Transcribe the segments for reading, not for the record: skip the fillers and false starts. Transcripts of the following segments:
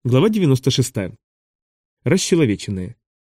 Глава 96. Расчеловеченные.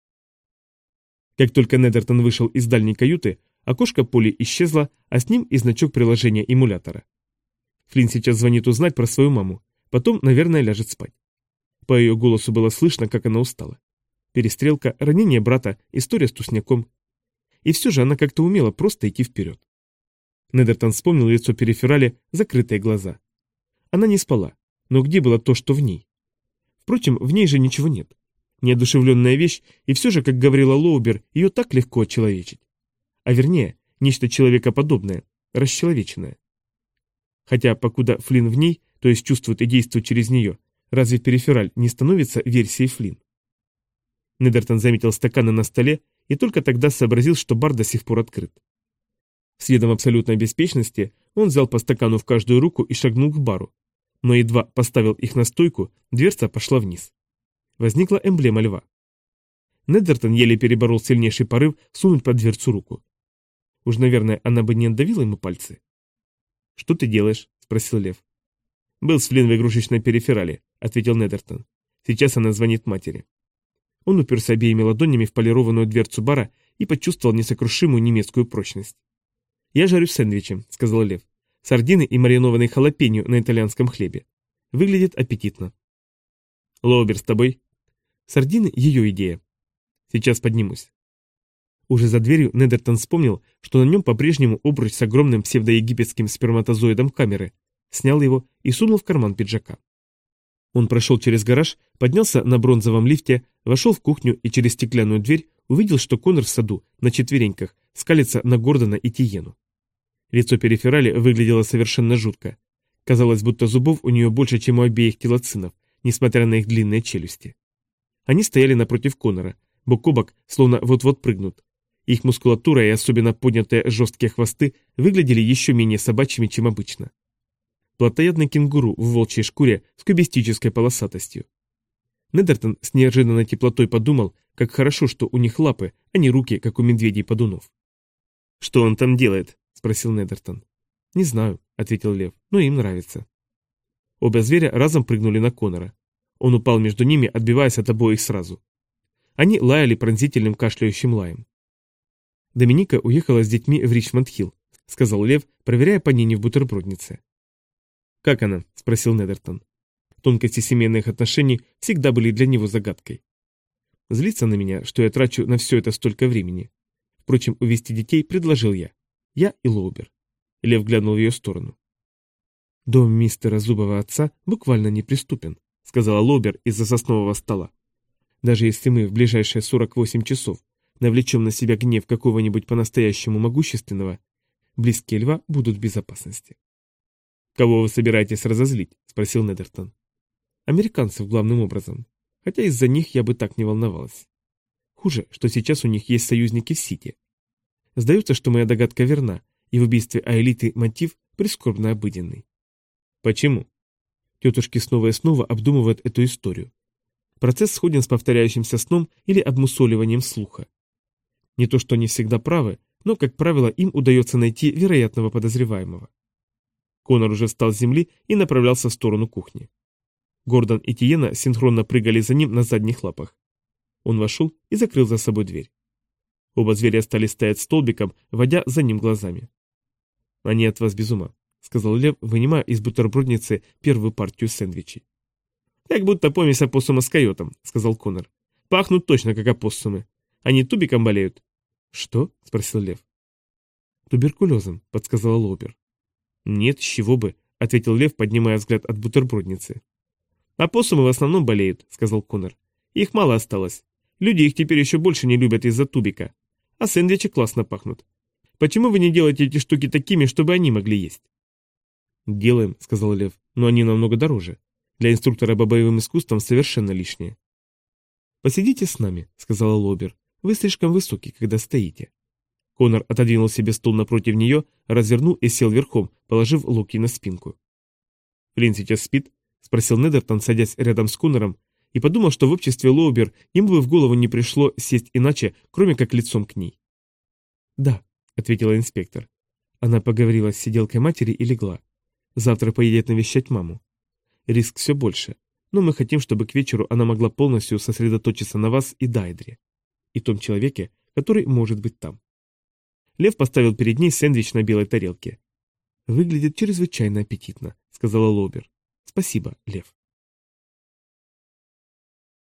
Как только Недертон вышел из дальней каюты, окошко Поли исчезло, а с ним и значок приложения эмулятора. Флинн сейчас звонит узнать про свою маму, потом, наверное, ляжет спать. По ее голосу было слышно, как она устала. Перестрелка, ранение брата, история с тусняком. И все же она как-то умела просто идти вперед. Недертон вспомнил лицо периферали, закрытые глаза. Она не спала, но где было то, что в ней? Впрочем, в ней же ничего нет. Неодушевленная вещь, и все же, как говорила Лоубер, ее так легко отчеловечить. А вернее, нечто человекоподобное, расчеловеченное. Хотя, покуда Флинн в ней, то есть чувствует и действует через нее, разве перифераль не становится версией Флинн? Недертон заметил стаканы на столе и только тогда сообразил, что бар до сих пор открыт. С видом абсолютной беспечности он взял по стакану в каждую руку и шагнул к бару. Но едва поставил их на стойку, дверца пошла вниз. Возникла эмблема льва. Недертон еле переборол сильнейший порыв сунуть под дверцу руку. Уж, наверное, она бы не отдавила ему пальцы. «Что ты делаешь?» – спросил лев. «Был с Флинн в игрушечной периферали», – ответил Недертон. «Сейчас она звонит матери». Он уперся обеими ладонями в полированную дверцу бара и почувствовал несокрушимую немецкую прочность. «Я жарю сэндвичи», – сказал лев. «Сардины и маринованный халапеньо на итальянском хлебе. Выглядит аппетитно». «Лоубер с тобой?» «Сардины – ее идея». «Сейчас поднимусь». Уже за дверью Недертон вспомнил, что на нем по-прежнему обруч с огромным псевдоегипетским сперматозоидом камеры, снял его и сунул в карман пиджака. Он прошел через гараж, поднялся на бронзовом лифте, вошел в кухню и через стеклянную дверь увидел, что Коннор в саду, на четвереньках, скалится на Гордона и Тиену. Лицо периферали выглядело совершенно жутко. Казалось, будто зубов у нее больше, чем у обеих телоцинов, несмотря на их длинные челюсти. Они стояли напротив Коннора, бок о бок, словно вот-вот прыгнут. Их мускулатура и особенно поднятые жесткие хвосты выглядели еще менее собачьими, чем обычно. Плотоядный кенгуру в волчьей шкуре с кубистической полосатостью. Недертон с неожиданной теплотой подумал, как хорошо, что у них лапы, а не руки, как у медведей-подунов. «Что он там делает?» – спросил Недертон. «Не знаю», – ответил лев, – «но им нравится». Оба зверя разом прыгнули на Коннора. Он упал между ними, отбиваясь от обоих сразу. Они лаяли пронзительным кашляющим лаем. «Доминика уехала с детьми в Ричмонд-Хилл», – сказал лев, проверяя панини в бутерброднице. «Как она?» – спросил Недертон. Тонкости семейных отношений всегда были для него загадкой. «Злится на меня, что я трачу на все это столько времени. Впрочем, увезти детей предложил я. Я и Лоубер». Лев глянул в ее сторону. «Дом мистера Зубова отца буквально неприступен», — сказала Лоубер из-за соснового стола. «Даже если мы в ближайшие 48 часов навлечем на себя гнев какого-нибудь по-настоящему могущественного, близкие льва будут в безопасности». «Кого вы собираетесь разозлить?» — спросил Недертон. «Американцев главным образом. Хотя из-за них я бы так не волновалась. Хуже, что сейчас у них есть союзники в Сити. Сдается, что моя догадка верна, и в убийстве Аэлиты мотив прискорбно обыденный». «Почему?» Тетушки снова и снова обдумывают эту историю. Процесс сходен с повторяющимся сном или обмусоливанием слуха. Не то, что они всегда правы, но, как правило, им удается найти вероятного подозреваемого. Коннор уже встал с земли и направлялся в сторону кухни. Гордон и Тиена синхронно прыгали за ним на задних лапах. Он вошел и закрыл за собой дверь. Оба зверя стали стоять столбиком, водя за ним глазами. «Они от вас без ума», — сказал лев, вынимая из бутербродницы первую партию сэндвичей. «Как будто помесь опоссума с койотом», — сказал Коннор. «Пахнут точно как опоссумы. Они тубиком болеют». «Что?» — спросил лев. «Туберкулезом», — подсказала Лоубер. «Нет, с чего бы», — ответил лев, поднимая взгляд от бутербродницы. «Опоссумы в основном болеют», — сказал Коннор. «Их мало осталось. Люди их теперь еще больше не любят из-за тубика. А сэндвичи классно пахнут. Почему вы не делаете эти штуки такими, чтобы они могли есть?» «Делаем», — сказал лев, — «но они намного дороже. Для инструктора по боевым искусствам совершенно лишнее». «Посидите с нами», — сказала Лоубер. «Вы слишком высокий, когда стоите». Коннор отодвинул себе стул напротив нее, развернул и сел верхом, положив локти на спинку. «Флинн сейчас спит?» — спросил Недертон, садясь рядом с Коннором, и подумал, что в обществе Лоубер ему бы в голову не пришло сесть иначе, кроме как лицом к ней. «Да», — ответила инспектор. Она поговорила с сиделкой матери и легла. Завтра поедет навещать маму. Риск все больше, но мы хотим, чтобы к вечеру она могла полностью сосредоточиться на вас и Дайдре. И том человеке, который может быть там. Лев поставил перед ней сэндвич на белой тарелке. «Выглядит чрезвычайно аппетитно», — сказала Лоубер. «Спасибо, Лев».